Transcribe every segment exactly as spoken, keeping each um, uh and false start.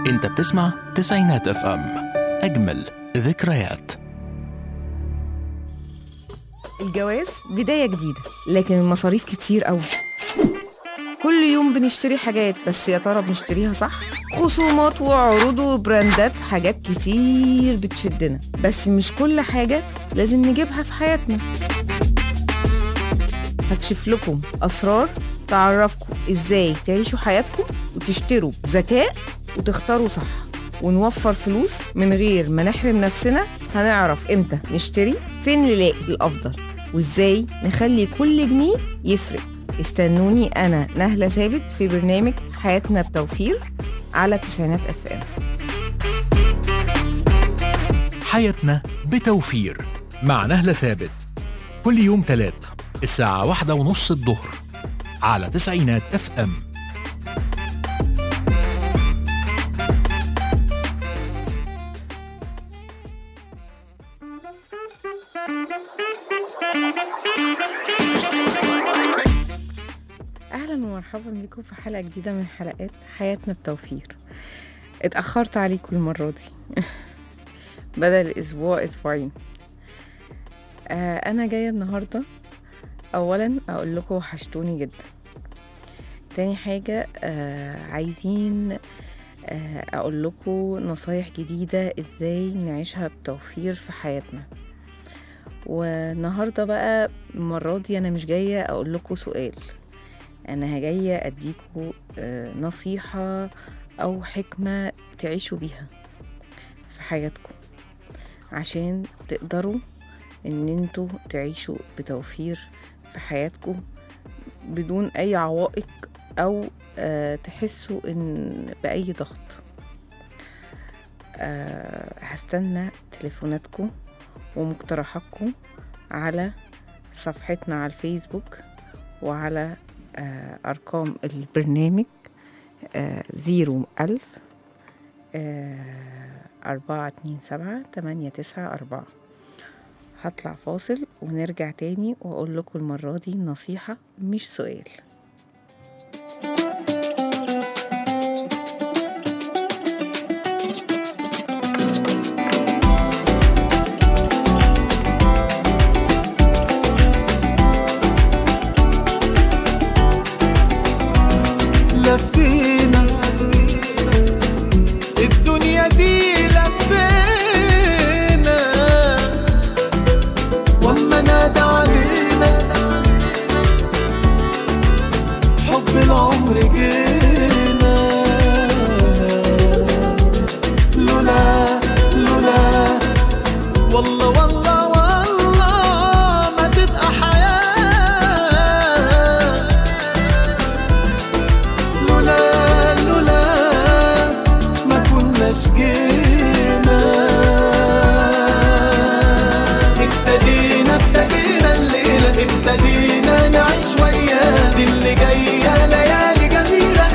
انت بتسمع تسعينات اف ام، اجمل ذكريات. الجواز بداية جديدة، لكن المصاريف كتير قوي. كل يوم بنشتري حاجات، بس يا ترى بنشتريها صح؟ خصومات وعروض وبراندات، حاجات كتير بتشدنا، بس مش كل حاجة لازم نجيبها في حياتنا. هكشف لكم أسرار تعرفكم إزاي تعيشوا حياتكم وتشتروا بذكاء وتختاروا صح، ونوفر فلوس من غير ما نحرم نفسنا. هنعرف إمتى نشتري، فين نلاقي الأفضل، وإزاي نخلي كل جنيه يفرق. استنوني أنا نهلة ثابت في برنامج حياتنا بتوفير على تسعينات اف ام. حياتنا بتوفير مع نهلة ثابت، كل يوم تلات الساعة واحدة ونص الظهر على تسعينات اف ام. أهلا ومرحبا بكم في حلقة جديدة من حلقات حياتنا بتوفير. اتأخرت عليكم المرة دي بدل أسبوع أسبوعين. آه أنا جاية النهاردة أولا أقول لكم وحشتوني جدا. تاني حاجة آه عايزين آه أقول لكم نصايح جديدة إزاي نعيشها بتوفير في حياتنا. والنهاردة بقى المرة دي أنا مش جاية أقول لكم سؤال، أنا جاية أديكوا نصيحة أو حكمة تعيشوا بيها في حياتكم عشان تقدروا إن انتوا تعيشوا بتوفير في حياتكم بدون أي عوائق أو تحسوا إن بأي ضغط. هستنى تليفوناتكم ومقترحاتكم على صفحتنا على الفيسبوك وعلى آه أرقام البرنامج آه زيرو ألف آه أربعة اتنين سبعة تمانية تسعة أربعة. هطلع فاصل ونرجع تاني وأقول لكم المرة دي نصيحة مش سؤال. لفينا الدنيا دي لفينا، وما نادى علينا حب العمر جينا. لولا لولا والله والله والله ما تبقى حياة. لولا لولا ما كناش جينا. ابتدينا ابتدينا الليلة، ابتدينا نعيش وياه. دي اللي جاية ليالي جميلة،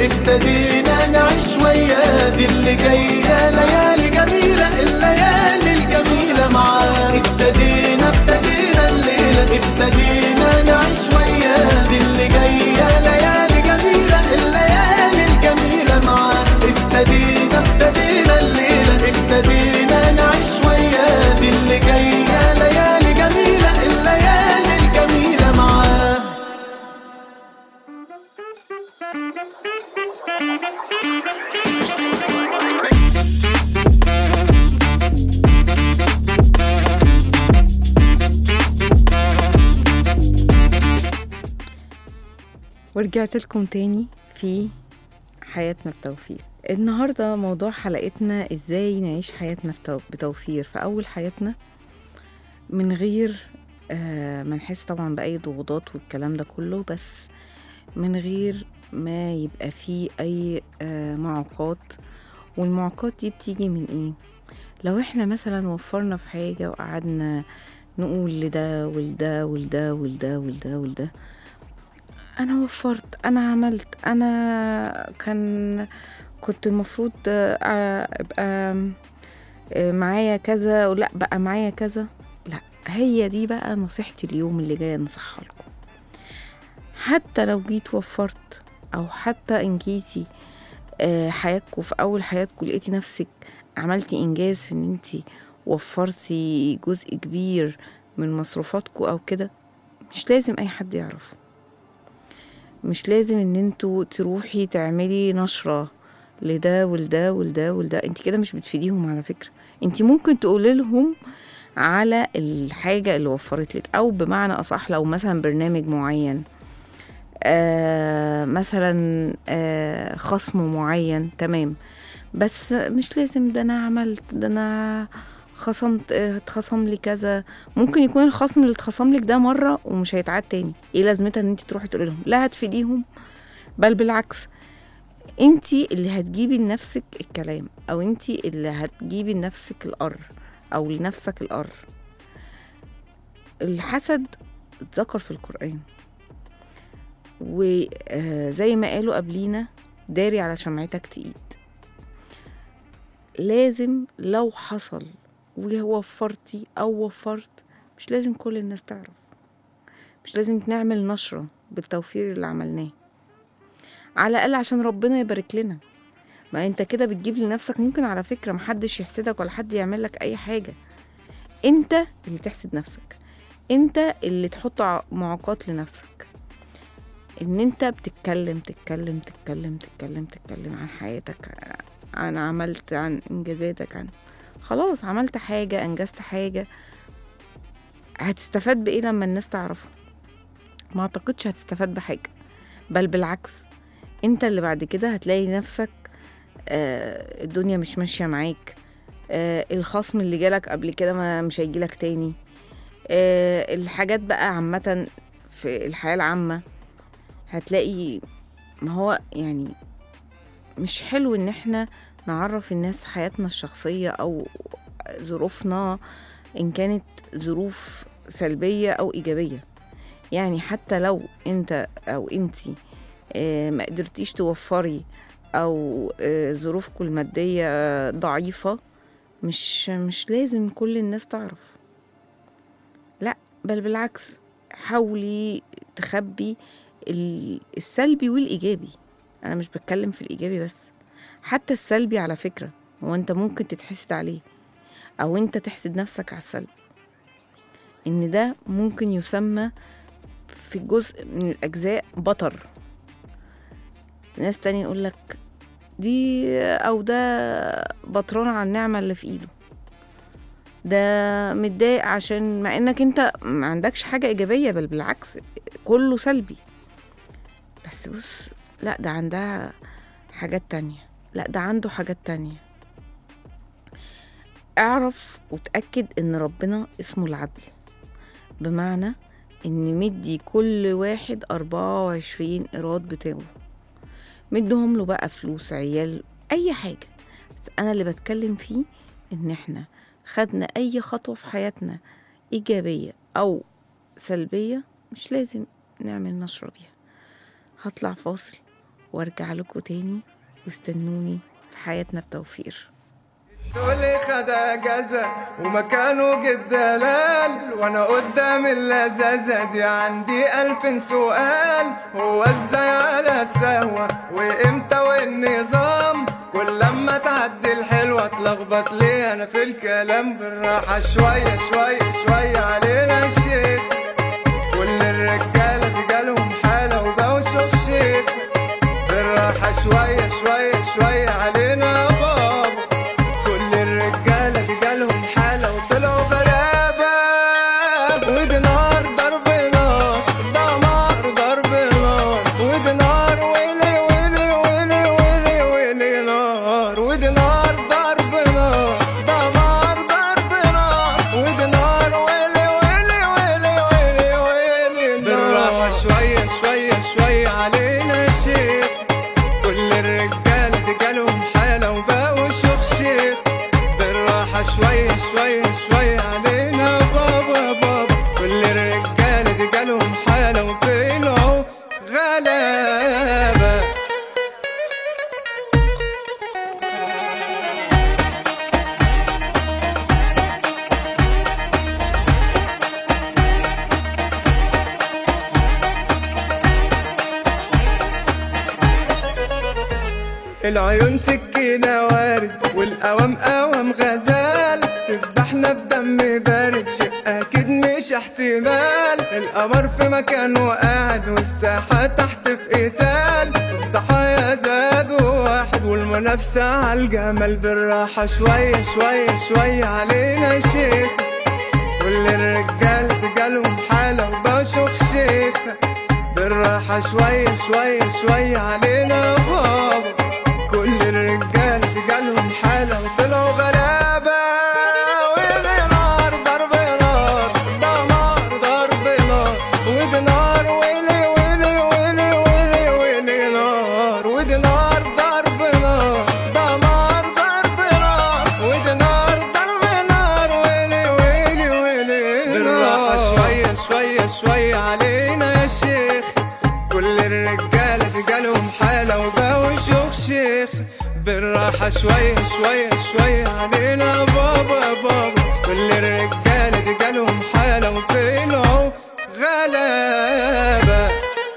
ابتدينا نعيش وياه. دي اللي جاية ليالي جميلة، الليالي الجميلة معاه. ابتدينا ابتدينا الليلة، ابتدينا نعيش وياه. دي اللي جاية ليالي جميلة، الليالي الجميلة معاه. ابتدينا ابتدينا الليلة، ابتدينا نعيش وياه. دي اللي جاية ليالي جميلة، الليالي الجميلة معاه. ورجعت لكم تاني في حياتنا بتوفير. النهاردة موضوع حلقتنا ازاي نعيش حياتنا بتوفير في أول حياتنا من غير آه ما نحس طبعا بأي ضغوطات والكلام ده كله، بس من غير ما يبقى فيه أي آه معوقات. والمعوقات دي بتيجي من ايه؟ لو احنا مثلا وفرنا في حاجة وقعدنا نقول لده ولده ولده ولده ولده ولده، انا وفرت، انا عملت، انا كان كنت المفروض ابقى معايا كذا ولا بقى معايا كذا. لا، هي دي بقى نصيحتي اليوم اللي جايه نصحها لكم. حتى لو جيت وفرت، او حتى ان جيتي حياتكم في اول حياتكم لقيتي نفسك عملتي انجاز في ان انتي وفرتي جزء كبير من مصروفاتكم او كده، مش لازم اي حد يعرفه. مش لازم ان انتوا تروحي تعملي نشرة لده ولده ولده ولده. انت كده مش بتفيديهم على فكرة. انت ممكن تقولي لهم على الحاجة اللي وفرت لك، او بمعنى اصح لو مثلا برنامج معين، آه مثلا آه خصم معين، تمام، بس مش لازم ده انا عملت، ده انا خصمت اتخصم لي كذا. ممكن يكون الخصم اللي اتخصم لك ده مره ومش هيتعاد تاني. ايه لازمتها ان انت تروحي تقولي لهم؟ لا هتفيديهم، بل بالعكس، انت اللي هتجيبي لنفسك الكلام، او انت اللي هتجيبي لنفسك القر، او لنفسك القر. الحسد اتذكر في القرآن، وزي ما قالوا قبلينا داري على شمعتك تقيد. لازم لو حصل ووفرتي او وفرت، مش لازم كل الناس تعرف، مش لازم نعمل نشرة بالتوفير اللي عملناه، على الاقل عشان ربنا يبارك لنا. ما انت كده بتجيب لنفسك، ممكن على فكرة محدش يحسدك ولا حد يعمل لك اي حاجة، انت اللي تحسد نفسك، انت اللي تحط معوقات لنفسك. ان انت بتتكلم تتكلم تتكلم تتكلم تتكلم عن حياتك، عن عملت، عن انجازاتك، عن خلاص عملت حاجة، انجزت حاجة، هتستفاد بايه لما الناس تعرفه؟ ما اعتقدش هتستفاد بحاجة، بل بالعكس، انت اللي بعد كده هتلاقي نفسك آه الدنيا مش ماشية معاك، آه الخصم اللي جالك قبل كده ما مش هيجيلك تاني، آه الحاجات بقى عامة في الحياة العامة هتلاقي. ما هو يعني مش حلو ان احنا نعرف الناس حياتنا الشخصية او ظروفنا، ان كانت ظروف سلبية او ايجابية. يعني حتى لو انت او انتي اه ما قدرتيش توفري، او اه ظروفكم المادية ضعيفة، مش مش لازم كل الناس تعرف. لا، بل بالعكس، حاولي تخبي السلبي والايجابي. انا مش بتكلم في الايجابي بس، حتى السلبي على فكرة هو انت ممكن تتحسد عليه، او انت تحسد نفسك على السلب. ان ده ممكن يسمى في جزء من الاجزاء بطر. ناس تاني يقولك دي او ده بطران على النعمة اللي في ايده، ده متضايق عشان مع انك انت ما عندكش حاجة ايجابية، بل بالعكس كله سلبي. بس بص، لا ده عندها حاجات تانية، لا ده عنده حاجات تانية. اعرف وتأكد ان ربنا اسمه العدل، بمعنى ان مدي كل واحد اربعة وعشرين ايراد بتاعه، مدهم له بقى فلوس، عيال، اي حاجة. بس انا اللي بتكلم فيه ان احنا خدنا اي خطوة في حياتنا ايجابية او سلبية، مش لازم نعمل نشرة بيها. هطلع فاصل وارجع لكم تاني، واستنوني في حياتنا بتوفير. تقولي خد اجازة ومكانه جد دلال، وانا قدام اللذاذة دي عندي الف سؤال. هو ازاي على السهوة وامتى والنظام؟ كل لما تعدي الحلوة اتلخبط ليه انا في الكلام؟ بالراحة شوية شوية شوية علينا الشيخ، كل الرجالة دي جالهم حالة وبقوا شوف شيخ. بالراحة شوية شوية شوية علينا يا بابا، كل الرجالة دي جالهم حالة وطلعوا غلابة. ودي نار ضرب نار، دمار ضرب نار، ودي نار ويلي ويلي ويلي ويلي ويلي نار. ودي نار ضرب نار، دمار ضرب نار، ودي نار ويلي ويلي ويلي ويلي ويلي نار. بالراحة شوية شوية شوية علينا الشيخ، كل الرجالة دي جالهم حالة وبقوا شيخ شيخ. بالراحة شوية شوية شوية علينا بابا بابا، كل الرجالة دي جالهم حالة وطلعوا غلابة. العيون سكينة وارد والقوام قوام غزال، تذبحنا بدم بارد شيء أكيد مش احتمال. القمر في مكانه قاعد والساحة تحت في قتال، الضحايا زادوا واحد والمنافسة عالجمال. بالراحة شوية شوية شوية علينا يا شيخ، كل الرجال جالهم حالة وبقوا شيخ شيخ. بالراحة شوية شوية شوية علينا بابا، كل الرجال جالهم حالة وطلعوا غلابة. ودي نار ضرب نار، دمار ضرب نار، ودي نار ويلي ويلي ويلي ويلي ويلي نار. ودي نار ضرب نار، دمار ضرب نار، ودي نار ضرب نار، ويلي ويلي ويلي نار. بالراحة شوية شوية شوية علينا يا شيخ، كل الرجالة دي جالهم حالة وبقوا شيخ شيخ. بالراحة شوية شوية شوية علينا بابا بابا، كل الرجالة دي جالهم حالة وطلعوا غلابة.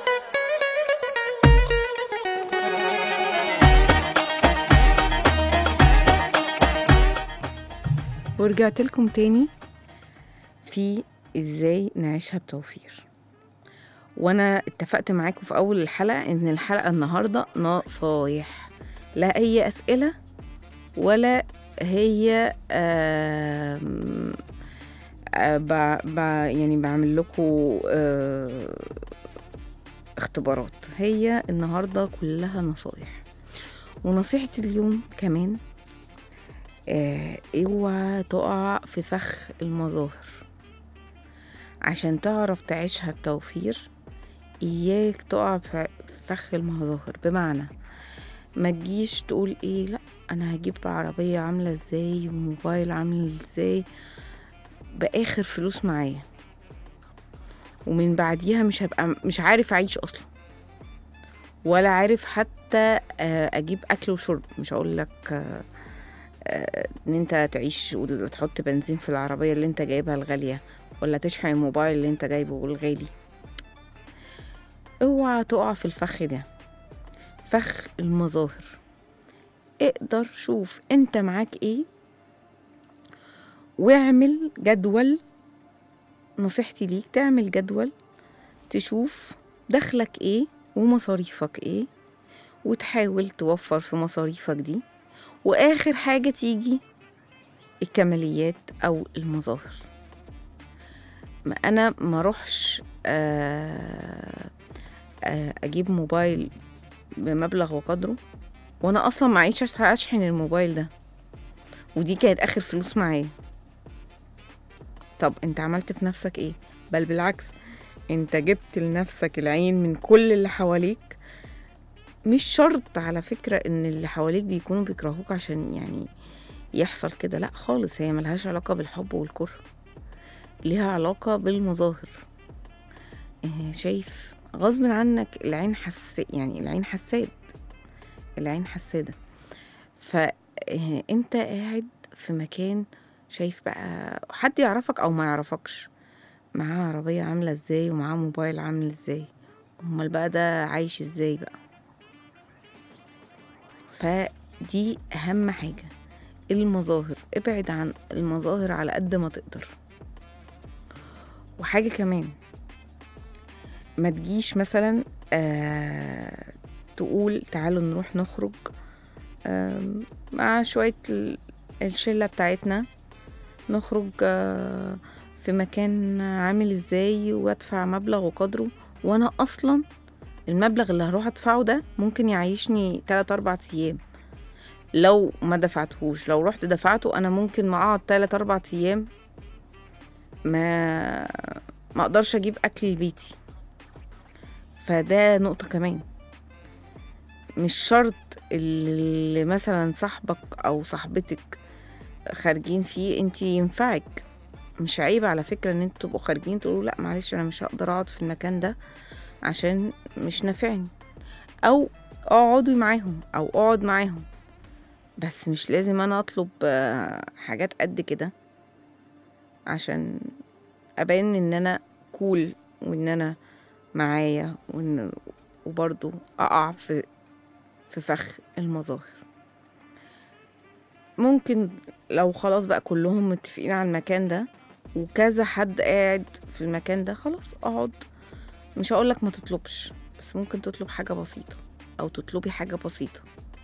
ورجعت لكم تاني في ازاي نعيشها بتوفير. وانا اتفقت معاكم في اول الحلقة ان الحلقة النهاردة نصايح، لا هي اسئلة ولا هي آه آه ب ب يعني بعمل لكم آه اختبارات. هي النهاردة كلها نصايح. ونصيحتي اليوم كمان آه اوعى تقع في فخ المظاهر. عشان تعرف تعيشها بتوفير إياك تقع في فخ المظاهر. بمعنى ما تجيش تقول ايه، لا انا هجيب عربية عاملة ازاي وموبايل عامل ازاي باخر فلوس معايا، ومن بعديها مش هبقى مش عارف اعيش اصلا، ولا عارف حتى اجيب اكل وشرب. مش هقول لك ان انت تعيش وتحط بنزين في العربية اللي انت جايبها الغالية، ولا تشحن الموبايل اللي انت جايبه الغالي. اوعى تقع في الفخ ده، فخ المظاهر. اقدر شوف انت معاك ايه واعمل جدول. نصيحتي ليك تعمل جدول، تشوف دخلك ايه ومصاريفك ايه، وتحاول توفر في مصاريفك دي. واخر حاجة تيجي الكماليات او المظاهر. ما انا ما روحش اجيب موبايل بمبلغ وقدره وانا اصلا معيش اشحن الموبايل ده، ودي كانت اخر فلوس معايا. طب انت عملت في نفسك ايه؟ بل بالعكس، انت جبت لنفسك العين من كل اللي حواليك. مش شرط على فكرة ان اللي حواليك بيكونوا بيكرهوك عشان يعني يحصل كده، لا خالص. هي ملهاش علاقة بالحب والكره، ليها علاقة بالمظاهر. اه شايف غصب عنك العين حس يعني العين حساد، العين حسادة. فانت قاعد في مكان شايف بقى حد يعرفك او ما يعرفكش، معاه عربية عاملة ازاي ومعاه موبايل عامل ازاي، امال بقى ده عايش ازاي بقى. فدي اهم حاجة، المظاهر، ابعد عن المظاهر على قد ما تقدر. وحاجة كمان، ما تجيش مثلا آه تقول تعالوا نروح نخرج آه مع شوية الشلة بتاعتنا، نخرج آه في مكان عامل ازاي وادفع مبلغ وقدره، وانا اصلا المبلغ اللي هروح ادفعه ده ممكن يعيشني تلات اربع ايام. لو ما دفعتهوش، لو رحت دفعته انا ممكن ما اقعد تلات اربع ايام ما ما اقدرش اجيب اكل لبيتي. فده نقطة كمان، مش شرط اللي مثلا صاحبك او صاحبتك خارجين فيه انتي ينفعك. مش عيب على فكرة ان انتوا تبقوا خارجين تقولوا لا معلش انا مش هقدر اقعد في المكان ده عشان مش نافعني، او اقعدوا معاهم او اقعد معاهم، بس مش لازم انا اطلب حاجات قد كده عشان ابين ان انا كول وان انا معايا، وان وبرضو اقع في في فخ المظاهر. ممكن لو خلاص بقى كلهم متفقين على المكان ده وكذا حد قاعد في المكان ده، خلاص اقعد. مش هقولك ما تطلبش، بس ممكن تطلب حاجة بسيطة او تطلبي حاجة بسيطة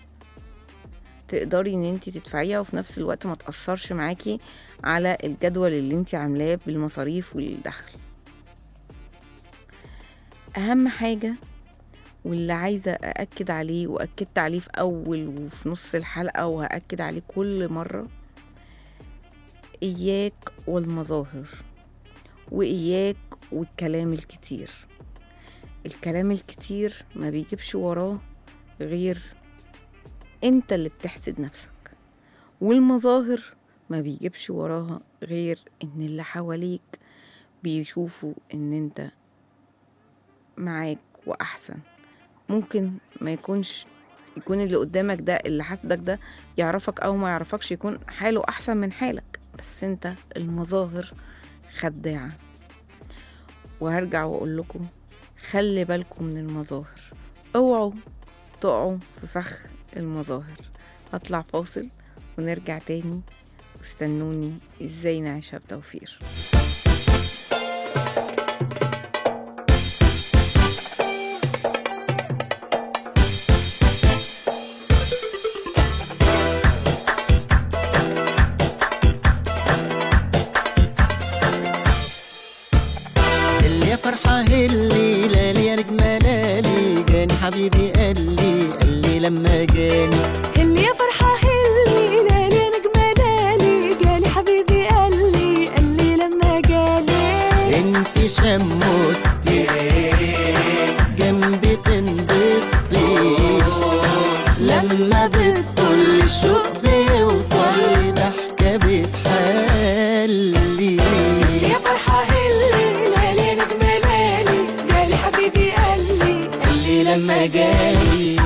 تقدري ان انتي تدفعيها وفي نفس الوقت ما تأثرش معاكي على الجدول اللي انتي عاملاه بالمصاريف والدخل. اهم حاجة واللي عايزة أأكد عليه، وأكدت عليه في أول وفي نص الحلقة وهأكد عليه كل مرة، إياك والمظاهر، وإياك والكلام الكتير. الكلام الكتير ما بيجيبش وراه غير انت اللي بتحسد نفسك، والمظاهر ما بيجيبش وراها غير ان اللي حواليك بيشوفوا ان انت معاك وأحسن. ممكن ما يكونش يكون اللي قدامك ده اللي حاسدك ده يعرفك او ما يعرفكش، يكون حاله احسن من حالك، بس انت المظاهر خداعة. وهرجع واقول لكم خلي بالكم من المظاهر، اوعوا تقعوا في فخ المظاهر. هطلع فاصل ونرجع تاني، واستنوني ازاي نعيشها بتوفير. حبيبي قال لي قال لي لما جاني هل يا فرحة هل لالي يا نجمة لالي جالي حبيبي قال لي قال لي لما جالي انت شمستي جنبي تنبسطي لما بتطل الشوق بيوصل ضحكة بتحلي يا فرحة هل لالي يا نجمة لالي جالي حبيبي قال لي قال لي لما جالي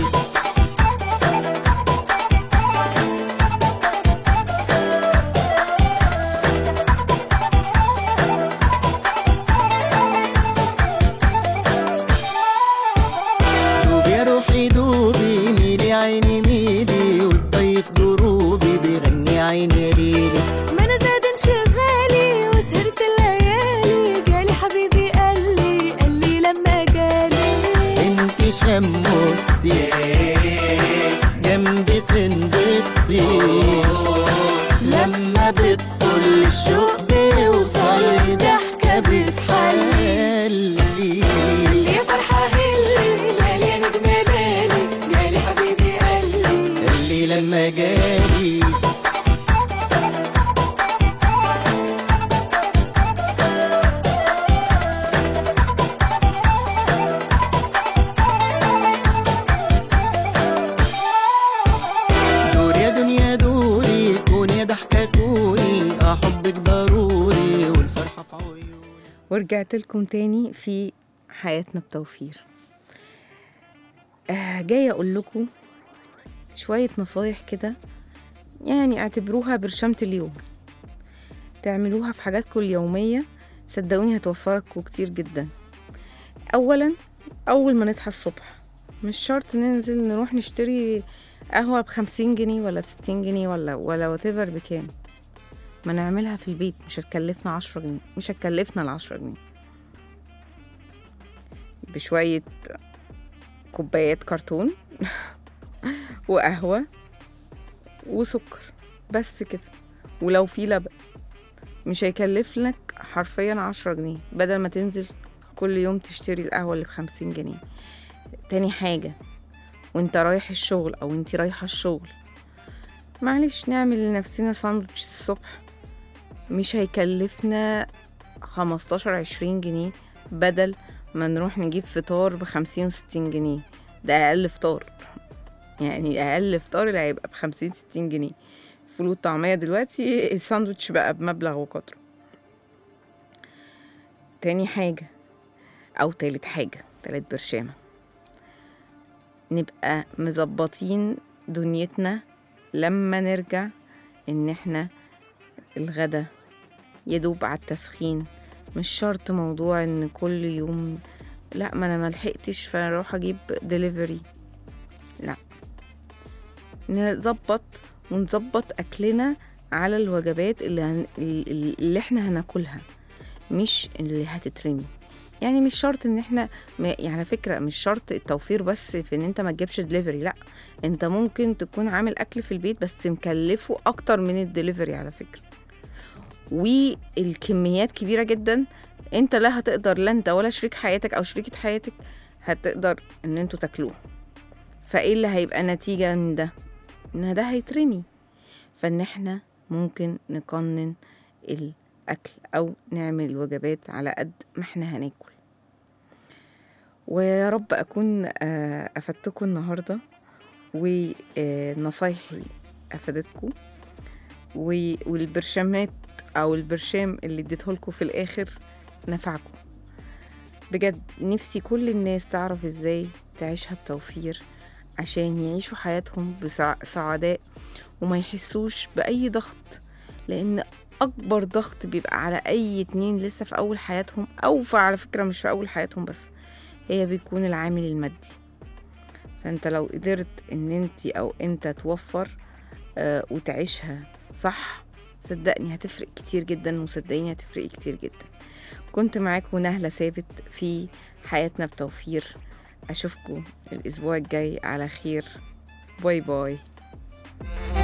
شمستي جنبي تنبسطي لما بتطل الشوق بيوصل ضحكة بتحلي يا فرحة هلي لالي يا نجمة لالي جالي حبيبي قال لي قال لي لما جالي ورجعت لكم تاني في حياتنا بتوفير. آه جاية أقول لكم شوية نصايح كده، يعني اعتبروها برشامة اليوم، تعملوها في حاجاتكم اليومية، صدقوني هتوفركوا كتير جدا. أولا، أول ما نصحى الصبح مش شرط ننزل نروح نشتري قهوة بخمسين جنيه ولا بستين جنيه ولا ولا واتيفر بكام، ما نعملها في البيت، مش هتكلفنا عشرة جنيه، مش هتكلفنا العشرة جنيه، بشوية كوبايات كرتون وقهوة وسكر بس كده، ولو في لبن مش هيكلف لك حرفيا عشرة جنيه بدل ما تنزل كل يوم تشتري القهوة اللي بخمسين جنيه. تاني حاجة، وانت رايح الشغل او انتي رايحة الشغل، معلش نعمل لنفسنا ساندوتش الصبح، مش هيكلفنا خمستاشر عشرين جنيه بدل ما نروح نجيب فطار بخمسين وستين جنيه. ده اقل فطار، يعني اقل فطار اللي هيبقى بخمسين ستين جنيه. فول والطعمية دلوقتي الساندوتش بقى بمبلغ وقدره. تاني حاجة او تالت حاجة، تالت برشامة، نبقى مزبطين دنيتنا لما نرجع، ان احنا الغدا يدوب على التسخين، مش شرط موضوع ان كل يوم لا ما انا ملحقتش فاروح اجيب ديليفري، لا، نظبط ونظبط اكلنا على الوجبات اللي, هن... اللي احنا هناكلها، مش اللي هتترمي. يعني مش شرط ان احنا م... يعني على فكرة مش شرط التوفير بس في ان انت ما تجيبش دليفري، لا، انت ممكن تكون عامل اكل في البيت بس مكلفه اكتر من الدليفري على فكرة، والكميات كبيرة جدا، انت لا هتقدر، لا انت ولا شريك حياتك او شريكة حياتك هتقدر ان انتوا تاكلوه. فايه اللي هيبقى نتيجة من ده؟ ان ده هيترمي. فان احنا ممكن نقنن الاكل او نعمل الوجبات على قد ما احنا هناكل. ويا رب اكون افدتكم النهاردة ونصايحي افادتكم، والبرشامات او البرشام اللي اديته لكم في الاخر نفعكم بجد. نفسي كل الناس تعرف ازاي تعيشها بتوفير عشان يعيشوا حياتهم بسعداء وما يحسوش بأي ضغط، لأن أكبر ضغط بيبقى على أي اتنين لسه في أول حياتهم، أو على فكرة مش في أول حياتهم بس، هي بيكون العامل المادي. فأنت لو قدرت إن أنت أو أنت توفر آه وتعيشها صح، صدقني هتفرق كتير جدا، وصدقيني هتفرق كتير جدا. كنت معاكم نهلة ثابت في حياتنا بتوفير. أشوفكم الأسبوع الجاي على خير. باي باي.